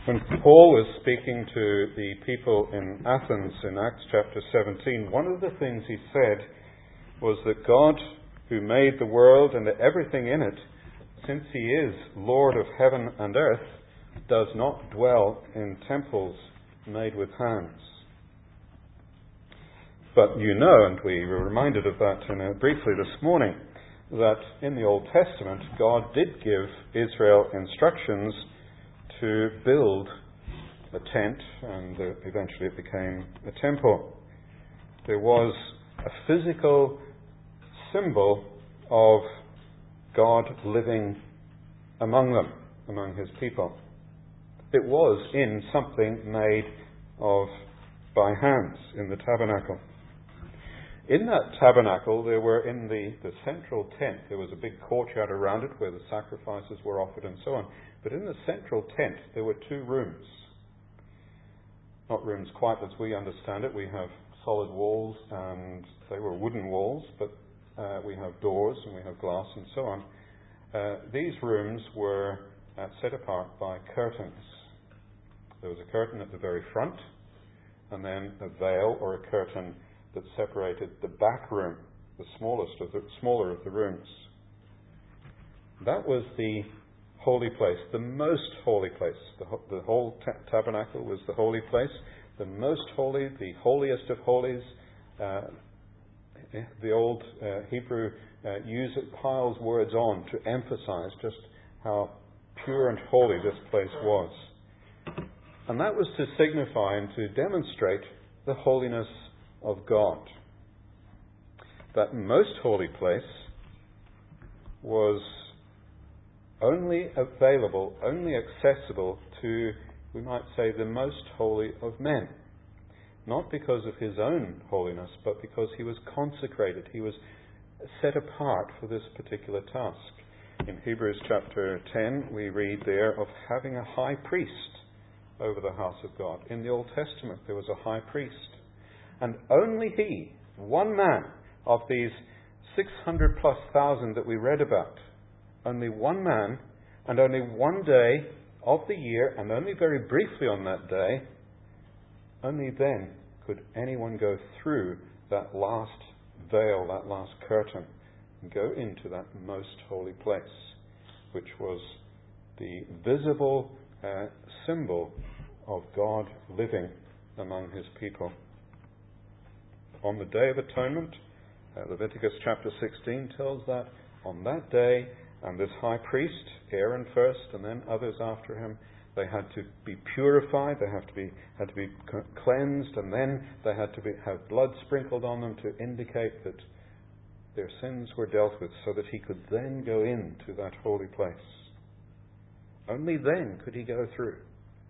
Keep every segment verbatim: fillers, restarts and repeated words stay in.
When Paul was speaking to the people in Athens in Acts chapter seventeen, one of the things he said was that God, who made the world and everything in it, since he is Lord of heaven and earth, does not dwell in temples made with hands. But you know, and we were reminded of that in a, briefly this morning, that in the Old Testament, God did give Israel instructions to build a tent, and uh, eventually it became a temple. There was a physical symbol of God living among them, among his people. It was in something made of by hands in the tabernacle. In that tabernacle, there were in the, the central tent, there was a big courtyard around it where the sacrifices were offered and so on. But in the central tent, there were two rooms. Not rooms quite as we understand it. We have solid walls, and they were wooden walls, but uh, we have doors and we have glass and so on. Uh, these rooms were uh, set apart by curtains. There was a curtain at the very front, and then a veil or a curtain that separated the back room, the smallest of the smaller of the rooms. That was the holy place, the most holy place. The, the whole ta- tabernacle was the holy place, the most holy, the holiest of holies. Uh, the old uh, Hebrew uh, use it, piles words on to emphasize just how pure and holy this place was. And that was to signify and to demonstrate the holiness of God. That most holy place was only available, only accessible to, we might say, the most holy of men. Not because of his own holiness, but because he was consecrated. He was set apart for this particular task. In Hebrews chapter ten, we read there of having a high priest over the house of God. In the Old Testament, there was a high priest. And only he, one man of these six hundred plus thousand that we read about, only one man and only one day of the year, and only very briefly on that day, only then could anyone go through that last veil, that last curtain, and go into that most holy place, which was the visible uh, symbol of God living among his people. On the Day of Atonement, uh, Leviticus chapter sixteen tells that on that day, and this high priest, Aaron first and then others after him, they had to be purified, they have to be, had to be cleansed, and then they had to be, have blood sprinkled on them to indicate that their sins were dealt with, so that he could then go into that holy place. Only then could he go through.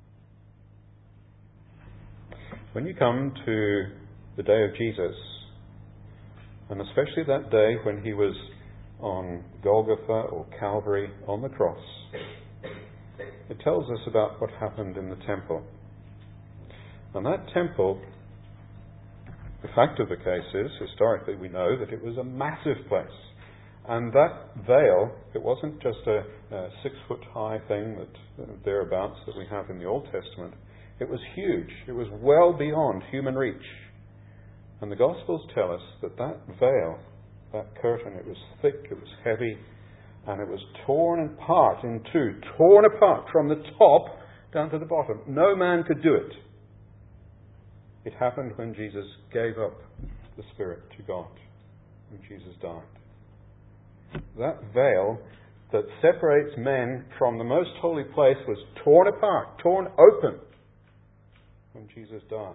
When you come to the day of Jesus, and especially that day when he was on Golgotha or Calvary on the cross, it tells us about what happened in the temple. And that temple, the fact of the case is, historically we know that it was a massive place. And that veil, it wasn't just a, a six foot high thing that uh, thereabouts that we have in the Old Testament. It was huge. It was well beyond human reach. And the Gospels tell us that that veil, that curtain, it was thick, it was heavy, and it was torn apart in two, torn apart from the top down to the bottom. No man could do it. It happened when Jesus gave up the Spirit to God, when Jesus died. That veil that separates men from the most holy place was torn apart, torn open when Jesus died.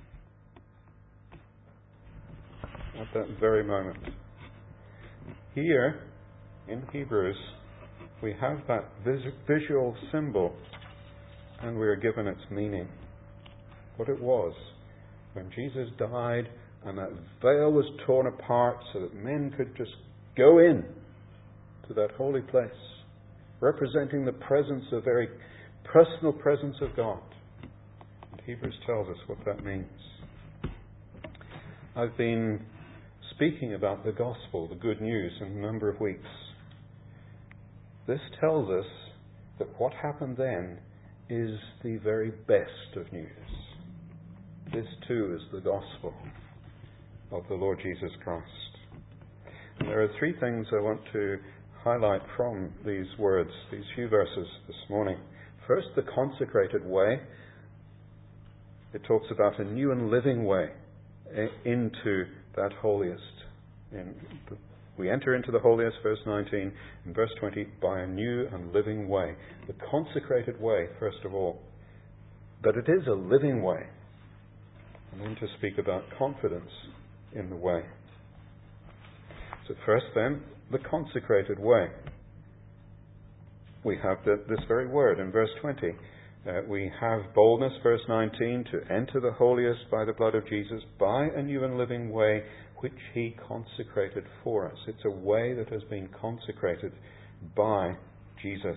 At that very moment. Here, in Hebrews, we have that vis- visual symbol, and we are given its meaning. What it was when Jesus died and that veil was torn apart so that men could just go in to that holy place, representing the presence, the very personal presence of God. And Hebrews tells us what that means. I've been speaking about the gospel, the good news, in a number of weeks. This tells us that what happened then is the very best of news. This too is the gospel of the Lord Jesus Christ. And there are three things I want to highlight from these words, these few verses this morning. First, the consecrated way. It talks about a new and living way into that holiest. In the, we enter into the holiest, verse nineteen, and verse twenty, by a new and living way. The consecrated way, first of all. But it is a living way. I'm going to speak about confidence in the way. So first then, the consecrated way. We have the, this very word in verse twenty. Uh, we have boldness, verse nineteen, to enter the holiest by the blood of Jesus, by a new and living way which he consecrated for us. It's a way that has been consecrated by Jesus.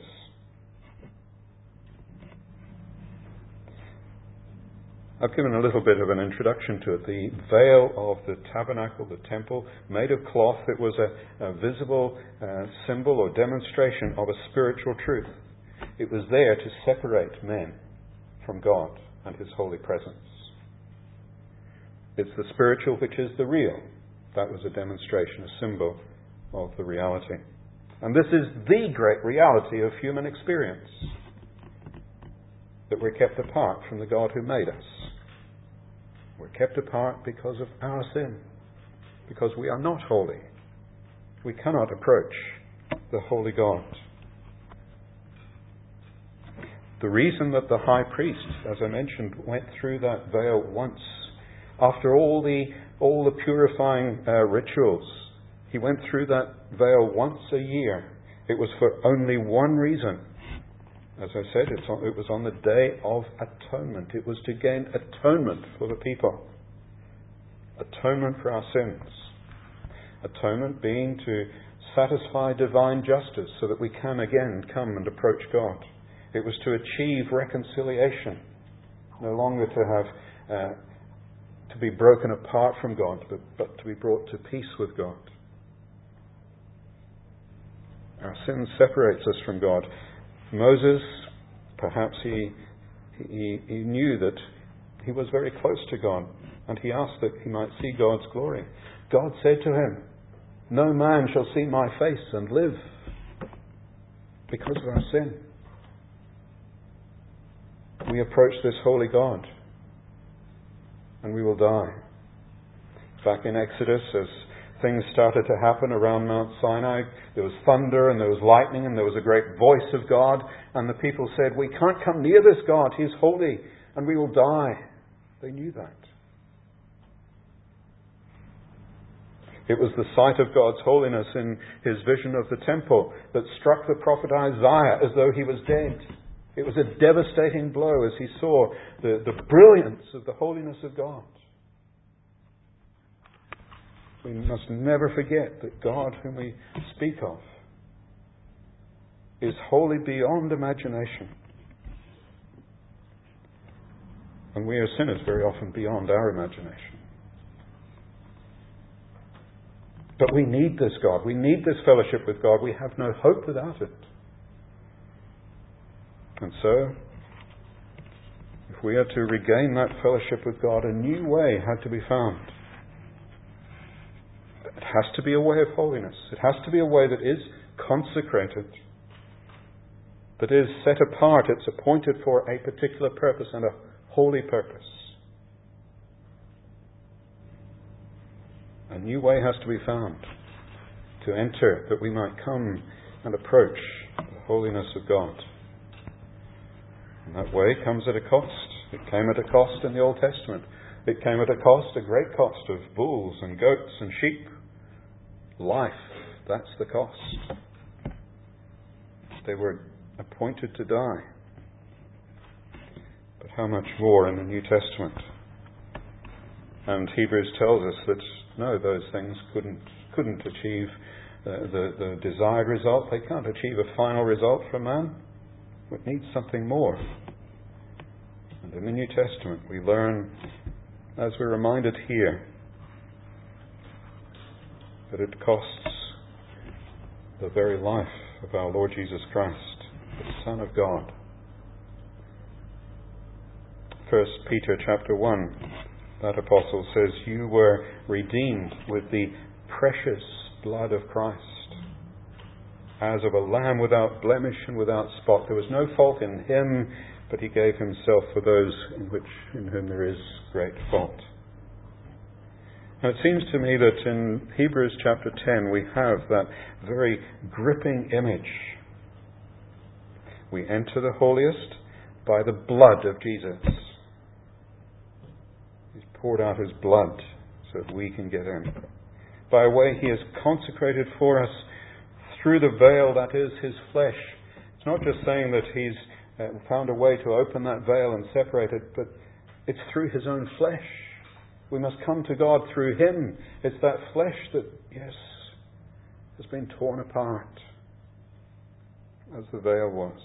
I've given a little bit of an introduction to it. The veil of the tabernacle, the temple, made of cloth, it was a, a visible uh, symbol or demonstration of a spiritual truth. It was there to separate men from God and his holy presence. It's the spiritual which is the real. That was a demonstration, a symbol of the reality. And this is the great reality of human experience. That we're kept apart from the God who made us. We're kept apart because of our sin. Because we are not holy. We cannot approach the holy God. The reason that the high priest, as I mentioned, went through that veil once, after all the all the purifying uh, rituals, he went through that veil once a year. It was for only one reason. As I said, it's on, it was on the Day of Atonement. It was to gain atonement for the people. Atonement for our sins. Atonement being to satisfy divine justice so that we can again come and approach God. It was to achieve reconciliation. No longer to have uh, to be broken apart from God, but, but to be brought to peace with God. Our sin separates us from God. Moses, perhaps he, he he knew that he was very close to God, and he asked that he might see God's glory. God said to him, "No man shall see my face and live," because of our sin. We approach this holy God, and we will die. Back in Exodus, as things started to happen around Mount Sinai, there was thunder and there was lightning and there was a great voice of God, and the people said, "We can't come near this God, He's holy, and we will die." They knew that. It was the sight of God's holiness in his vision of the temple that struck the prophet Isaiah as though he was dead. It was a devastating blow as he saw the, the brilliance of the holiness of God. We must never forget that God whom we speak of is holy beyond imagination. And we are sinners very often beyond our imagination. But we need this God. We need this fellowship with God. We have no hope without it. And so, if we are to regain that fellowship with God, a new way had to be found. It has to be a way of holiness. It has to be a way that is consecrated, that is set apart. It's appointed for a particular purpose and a holy purpose. A new way has to be found to enter, that we might come and approach the holiness of God. And that way comes at a cost. It came at a cost in the Old Testament. It came at a cost, a great cost, of bulls and goats and sheep. Life, that's the cost. They were appointed to die. But how much more in the New Testament? And Hebrews tells us that no, those things couldn't couldn't achieve uh, the, the desired result. They can't achieve a final result for man. It needs something more. And in the New Testament we learn, as we're reminded here, that it costs the very life of our Lord Jesus Christ, the Son of God, First Peter chapter one, that apostle says, "You were redeemed with the precious blood of Christ, as of a lamb without blemish and without spot." There was no fault in him, but he gave himself for those in which in whom there is great fault. Now it seems to me that in Hebrews chapter ten we have that very gripping image. We enter the holiest by the blood of Jesus. He's poured out his blood so that we can get in. By a way he has consecrated for us through the veil that is his flesh. It's not just saying that he's uh, found a way to open that veil and separate it, but it's through his own flesh. We must come to God through him. It's that flesh that, yes, has been torn apart as the veil was.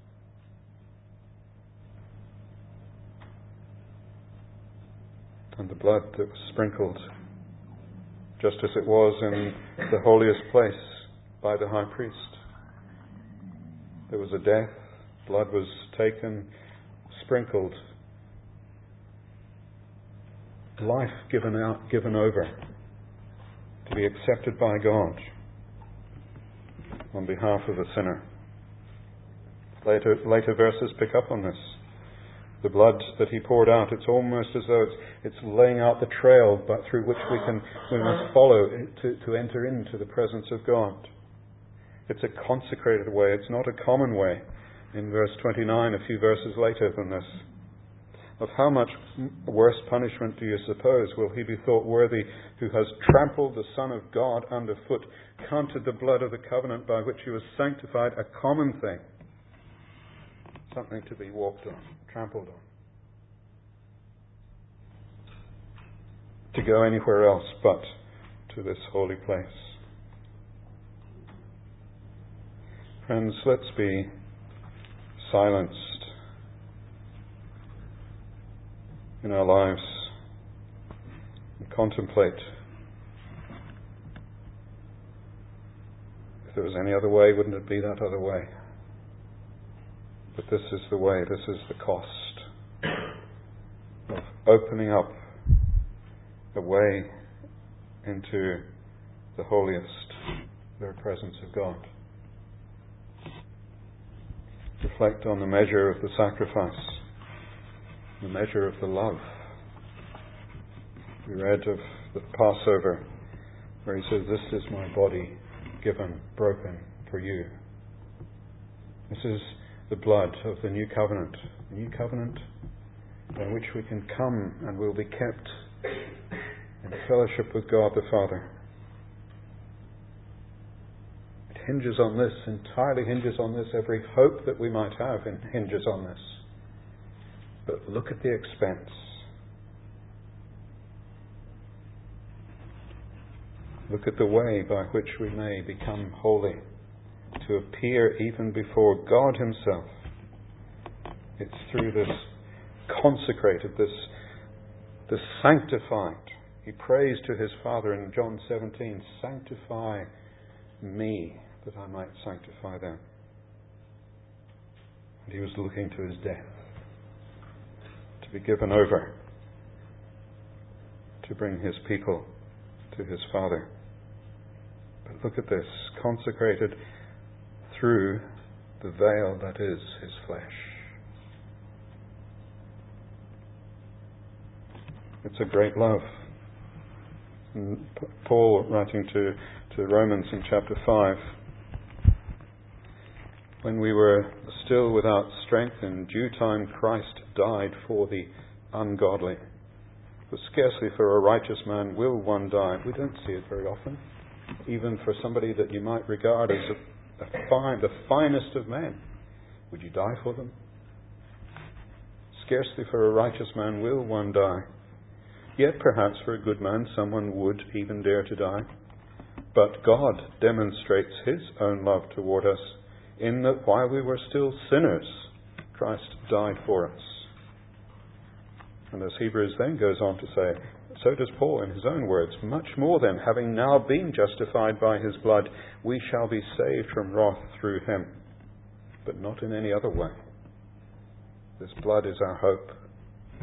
And the blood that was sprinkled, just as it was in the holiest place by the high priest. There was a death, blood was taken, sprinkled, life given out, given over to be accepted by God on behalf of the sinner. Later, later verses pick up on this. The blood that he poured out, it's almost as though it's, it's laying out the trail but through which we can we must follow to, to enter into the presence of God. It's a consecrated way. It's not a common way. In verse twenty-nine, a few verses later than this, of how much worse punishment do you suppose will he be thought worthy who has trampled the Son of God underfoot, counted the blood of the covenant by which he was sanctified a common thing, something to be walked on, trampled on, to go anywhere else but to this holy place. Friends, let's be silenced in our lives and contemplate if there was any other way, wouldn't it be that other way? But this is the way, this is the cost of opening up a way into the holiest, the presence of God. Reflect on the measure of the sacrifice, the measure of the love. We read of the Passover where he says, "This is my body given, broken for you." This is the blood of the new covenant. The new covenant by which we can come and will be kept in fellowship with God the Father. It hinges on this, entirely hinges on this. Every hope that we might have hinges on this. But look at the expense. Look at the way by which we may become holy, to appear even before God himself. It's through this consecrated, this, this sanctified. He prays to his Father in John seventeen, "Sanctify me, that I might sanctify them." And he was looking to his death, to be given over, to bring his people to his Father. But look at this, consecrated through the veil that is his flesh. It's a great love. And Paul, writing to, to Romans in chapter five, when we were still without strength, in due time Christ died for the ungodly. But scarcely for a righteous man will one die. We don't see it very often. Even for somebody that you might regard as a, a fine, the finest of men. Would you die for them? Scarcely for a righteous man will one die. Yet perhaps for a good man someone would even dare to die. But God demonstrates his own love toward us in that while we were still sinners, Christ died for us. And as Hebrews then goes on to say, so does Paul in his own words, "Much more then, having now been justified by his blood, we shall be saved from wrath through him, but not in any other way." This blood is our hope.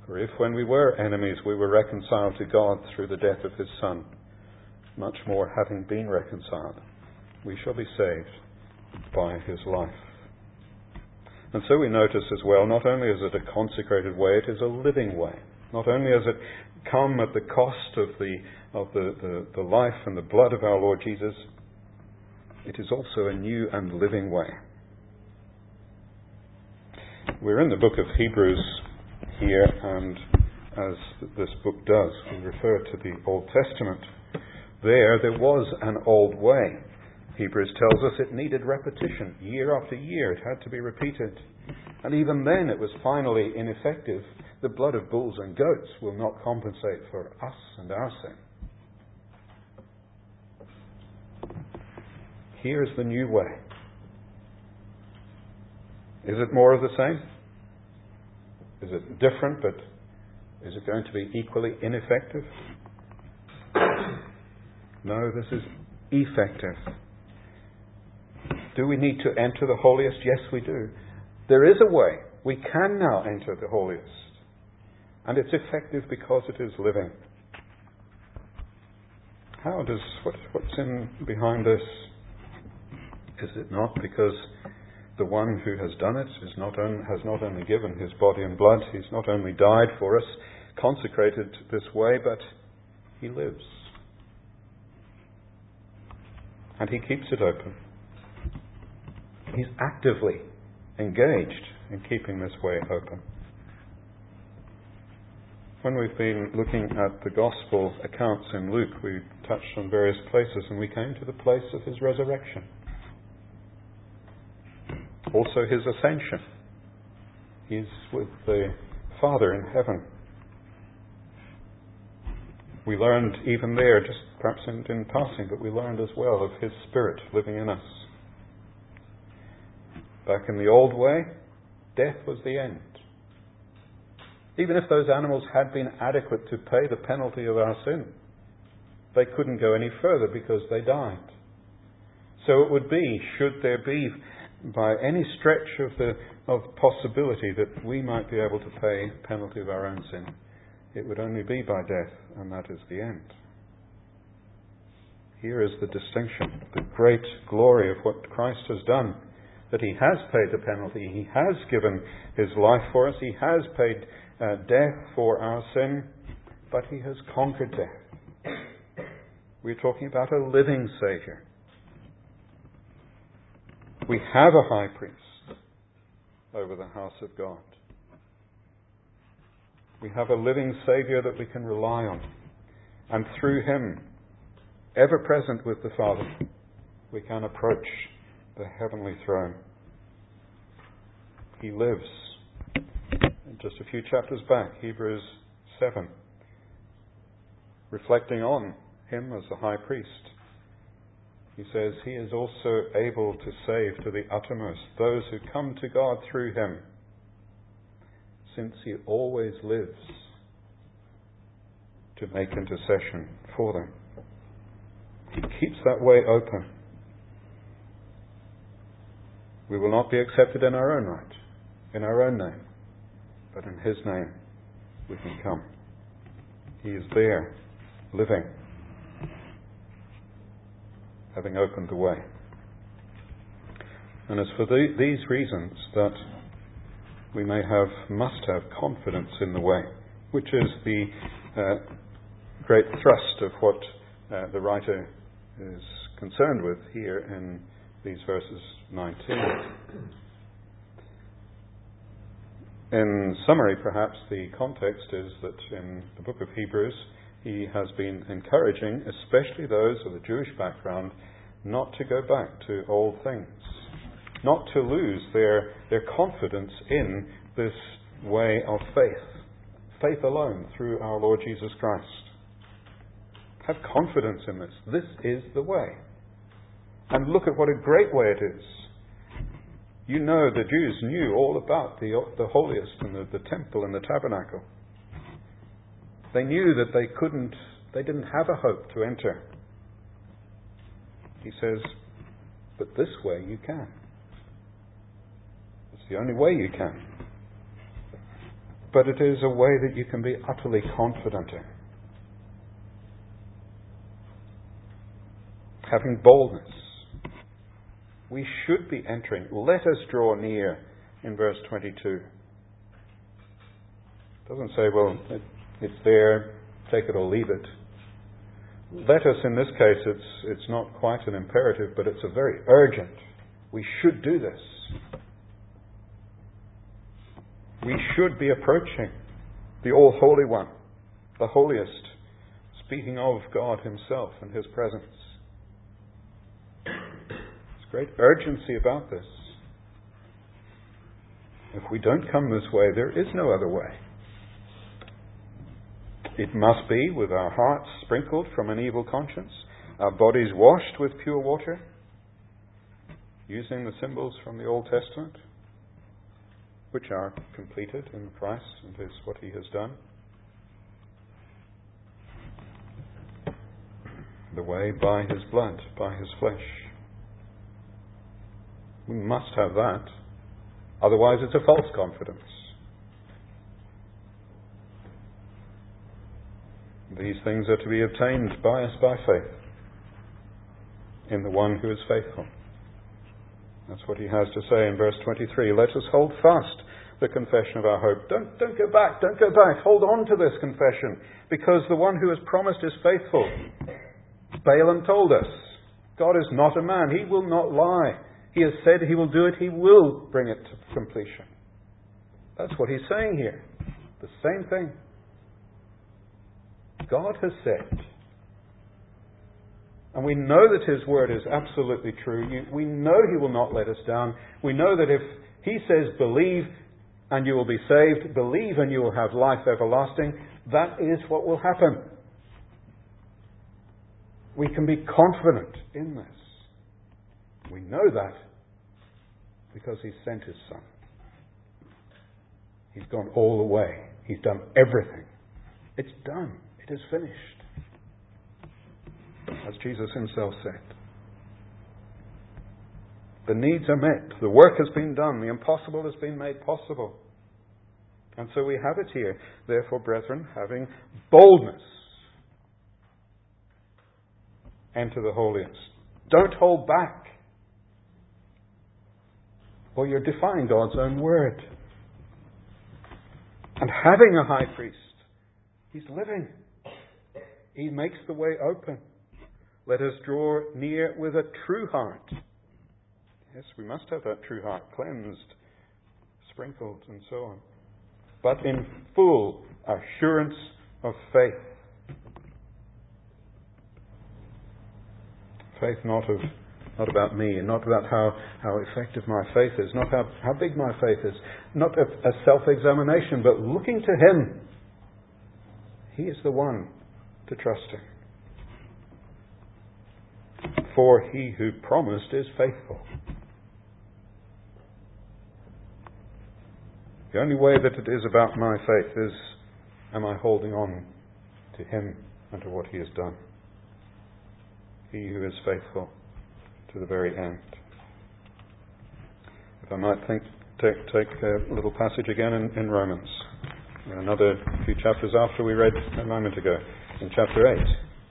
For if when we were enemies we were reconciled to God through the death of his Son, much more having been reconciled, we shall be saved by his life. And so we notice as well, not only is it a consecrated way, it is a living way. Not only has it come at the cost of the of the, the, the life and the blood of our Lord Jesus, it is also a new and living way. We're in the book of Hebrews here, and as this book does, we refer to the Old Testament. There, there was an old way. Hebrews tells us it needed repetition. Year after year, it had to be repeated. And even then, it was finally ineffective. The blood of bulls and goats will not compensate for us and our sin. Here is the new way. Is it more of the same? Is it different, but is it going to be equally ineffective? No, this is effective. Do we need to enter the holiest? Yes, we do. There is a way. We can now enter the holiest. And it's effective because it is living. How does, what, what's in behind this? Is it not because the one who has done it is not on, has not only given his body and blood, he's not only died for us, consecrated this way, but he lives. And he keeps it open. He's actively engaged in keeping this way open. When we've been looking at the Gospel accounts in Luke, we touched on various places, and we came to the place of his resurrection. Also his ascension. He's with the Father in heaven. We learned even there, just perhaps in, in passing, but we learned as well of his Spirit living in us. Back in the old way, death was the end. Even if those animals had been adequate to pay the penalty of our sin, they couldn't go any further because they died. So it would be, should there be by any stretch of the of possibility that we might be able to pay the penalty of our own sin, it would only be by death, and that is the end. Here is the distinction, the great glory of what Christ has done, that he has paid the penalty, he has given his life for us, he has paid uh, death for our sin, but he has conquered death. We're talking about a living Saviour. We have a high priest over the house of God. We have a living Saviour that we can rely on. And through him, ever present with the Father, we can approach the heavenly throne. He lives. And just a few chapters back, Hebrews seven, reflecting on him as the high priest, he says, he is also able to save to the uttermost those who come to God through him, since he always lives to make intercession for them. He keeps that way open. We will not be accepted in our own right, in our own name, but in his name we can come. He is there, living, having opened the way. And it's for the, these reasons that we may have, must have confidence in the way, which is the uh, great thrust of what uh, the writer is concerned with here in these verses nineteen. In summary, perhaps, the context is that in the book of Hebrews, he has been encouraging, especially those of a Jewish background, not to go back to old things, not to lose their, their confidence in this way of faith, faith alone through our Lord Jesus Christ. Have confidence in this. This is the way. And look at what a great way it is. You know, the Jews knew all about the, the holiest and the, the temple and the tabernacle. They knew that they couldn't, they didn't have a hope to enter. He says, but this way you can. It's the only way you can. but it is a way that you can be utterly confident in. Having boldness. We should be entering. Let us draw near in verse twenty-two. It doesn't say, well, it, it's there, take it or leave it. Let us, in this case, it's it's not quite an imperative, but it's a very urgent. We should do this. We should be approaching the All-Holy One, the holiest, speaking of God Himself and His presence. There's great urgency about this. If we don't come this way, there is no other way. It must be with our hearts sprinkled from an evil conscience, our bodies washed with pure water, using the symbols from the Old Testament, which are completed in Christ and is what He has done. The way by His blood, by His flesh. We must have that. Otherwise it's a false confidence. These things are to be obtained by us by faith in the one who is faithful. That's what he has to say in verse twenty-three. Let us hold fast the confession of our hope. Don't, don't go back, don't go back. Hold on to this confession, because the one who has promised is faithful. Balaam told us, God is not a man. He will not lie. He has said He will do it. He will bring it to completion. That's what he's saying here. The same thing. God has said. And we know that His word is absolutely true. We know He will not let us down. We know that if He says, believe and you will be saved, believe and you will have life everlasting, that is what will happen. We can be confident in this. We know that because He sent His Son. He's gone all the way. He's done everything. It's done. It is finished. As Jesus Himself said. The needs are met. The work has been done. The impossible has been made possible. And so we have it here. Therefore, brethren, having boldness, enter the holiest. Don't hold back, or you're defying God's own word. And having a high priest, He's living. He makes the way open. Let us draw near with a true heart. Yes, we must have that true heart, cleansed, sprinkled, and so on. But in full assurance of faith. Faith not of not about me, and not about how, how effective my faith is, not how, how big my faith is, not a, a self-examination, but looking to Him. He is the one to trust in. For He who promised is faithful. The only way that it is about my faith is, am I holding on to Him and to what He has done? He who is faithful to the very end. If I might think, take, take a little passage again in, in Romans. Another few chapters after we read a moment ago, in chapter eight,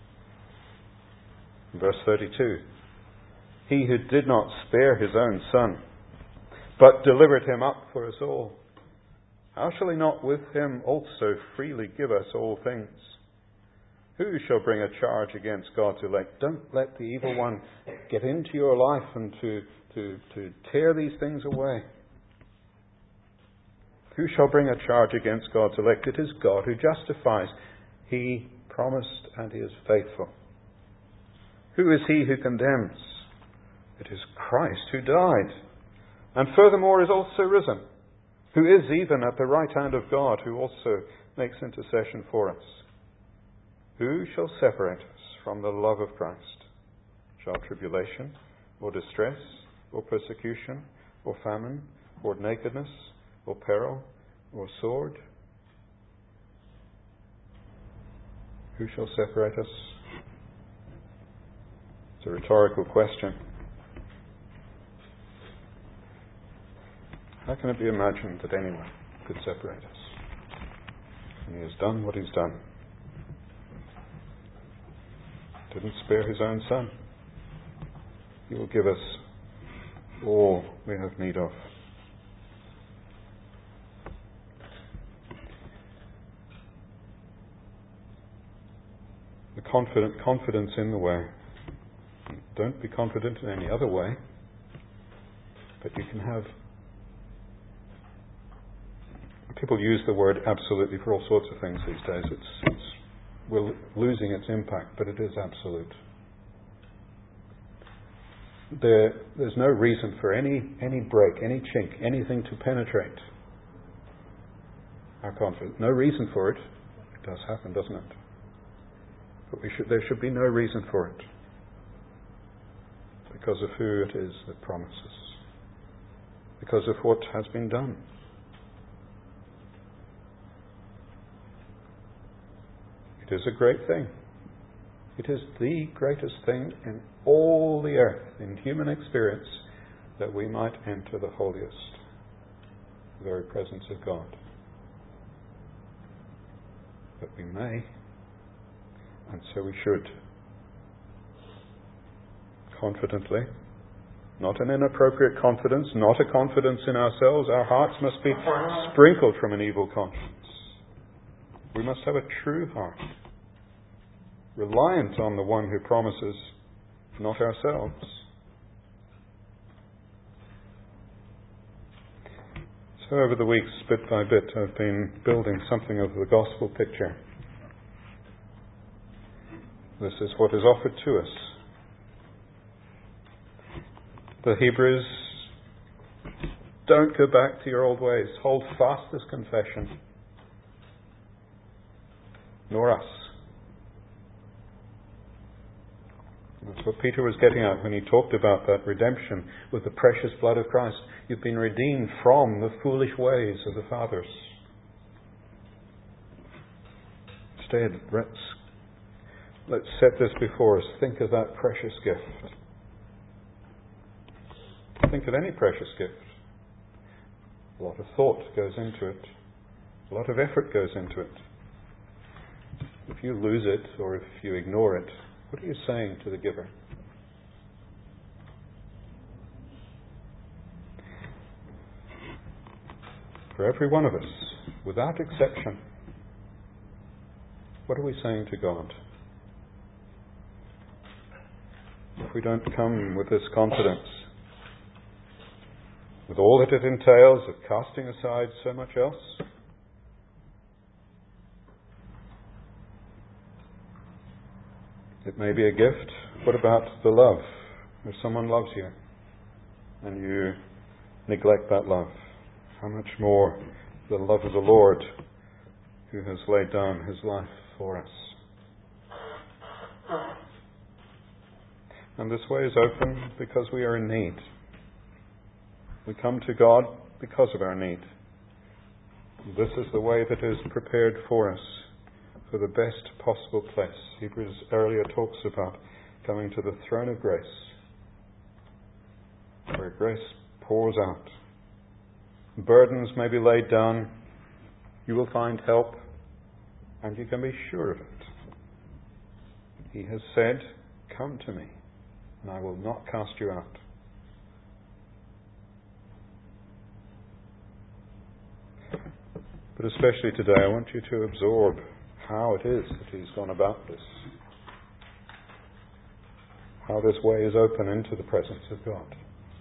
verse thirty-two. He who did not spare His own Son, but delivered Him up for us all, how shall He not with Him also freely give us all things? Who shall bring a charge against God's elect? Don't let the evil one get into your life and to, to, to tear these things away. Who shall bring a charge against God's elect? It is God who justifies. He promised and He is faithful. Who is he who condemns? It is Christ who died, and furthermore is also risen, who is even at the right hand of God, who also makes intercession for us. Who shall separate us from the love of Christ? Shall tribulation, or distress, or persecution, or famine, or nakedness, or peril, or sword? Who shall separate us? It's a rhetorical question. How can it be imagined that anyone could separate us? And He has done what He's done. Didn't spare His own Son. He will give us all we have need of. The confident confidence in the way. Don't be confident in any other way, but you can have. People use the word absolutely for all sorts of things these days. It's, it's we're losing its impact, but it is absolute. There, there's no reason for any any break, any chink, anything to penetrate our confidence. No reason for it. It does happen, doesn't it? But we should, there should be no reason for it, because of who it is that promises, because of what has been done. It is a great thing. It is the greatest thing in all the earth, in human experience, that we might enter the holiest, the very presence of God. But we may, and so we should, confidently, not an inappropriate confidence, not a confidence in ourselves. Our hearts must be sprinkled from an evil conscience. We must have a true heart, reliant on the one who promises, not ourselves. So over the weeks, bit by bit, I've been building something of the gospel picture. This is what is offered to us. The Hebrews, don't go back to your old ways. Hold fast this confession. Nor us. That's what Peter was getting at when he talked about that redemption with the precious blood of Christ. You've been redeemed from the foolish ways of the fathers. Instead, let's, let's set this before us. Think of that precious gift. Think of any precious gift. A lot of thought goes into it. A lot of effort goes into it. If you lose it, or if you ignore it, what are you saying to the giver? For every one of us, without exception, what are we saying to God? If we don't come with this confidence, with all that it entails of casting aside so much else, it may be a gift. What about the love? If someone loves you and you neglect that love, how much more the love of the Lord, who has laid down His life for us. And this way is open because we are in need. We come to God because of our need. This is the way that is prepared for us, for the best possible place. Hebrews earlier talks about coming to the throne of grace, where grace pours out. Burdens may be laid down. You will find help, and you can be sure of it. He has said, "Come to me, and I will not cast you out." But especially today, I want you to absorb how it is that He's gone about this. How this way is open into the presence of God.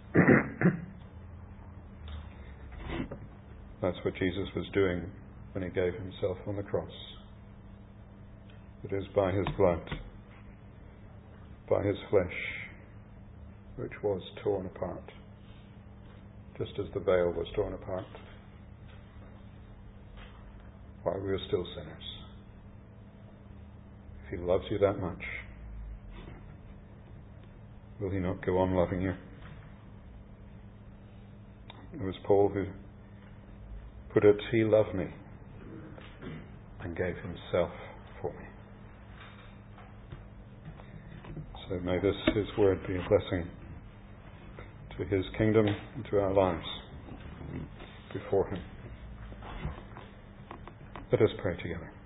That's what Jesus was doing when He gave Himself on the cross. It is by His blood, by His flesh, which was torn apart, just as the veil was torn apart, while we were still sinners. If He loves you that much, will He not go on loving you? It was Paul who put it, He loved me and gave Himself for me. So may this His word be a blessing to His kingdom and to our lives before Him. Let us pray together.